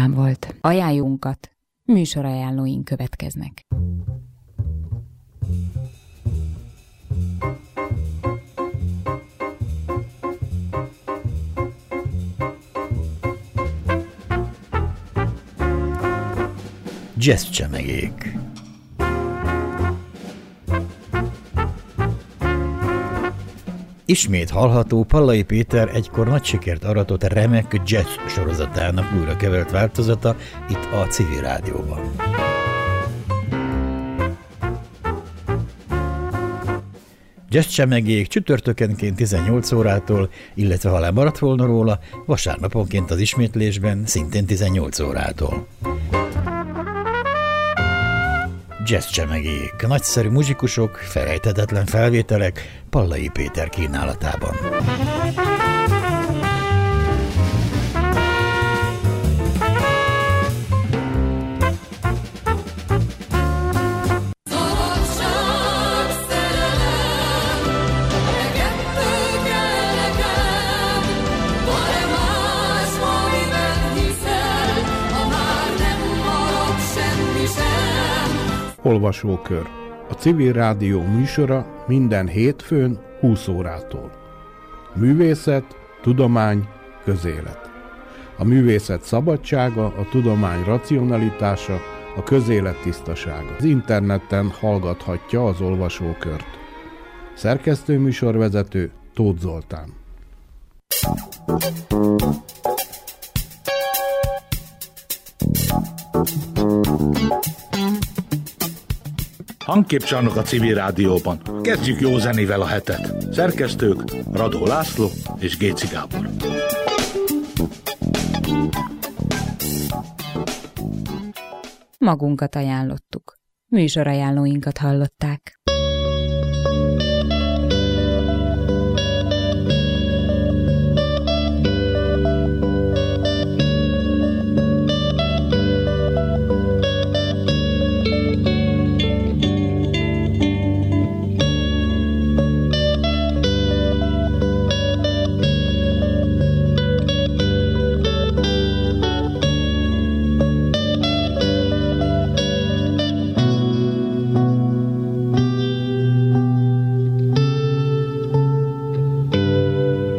vidám volt. Ajánljunkat, műsorajánlóink következnek. Jazzcsemegék. Ismét hallható Pallai Péter egykor nagy sikert aratott remek jazz sorozatának újra kevert változata itt a Civil Rádióban. Jazzcsemegék csütörtökenként 18 órától, illetve ha lemaradt volna róla, vasárnaponként az ismétlésben szintén 18 órától. Jazzcsemegék, nagyszerű muzsikusok, felejthetetlen felvételek Pallai Péter kínálatában. Olvasókör. A Civil Rádió műsora minden hétfőn 20 órától. Művészet, tudomány, közélet. A művészet szabadsága, a tudomány racionalitása, a közélet tisztasága. Az interneten hallgathatja az olvasókört. Szerkesztő műsorvezető Tóth Zoltán. Hangképcsarnok a Civil Rádióban. Kezdjük jó zenével a hetet. Szerkesztők Radó László és Géci Gábor. Magunkat ajánlottuk. Műsorajánlóinkat hallották.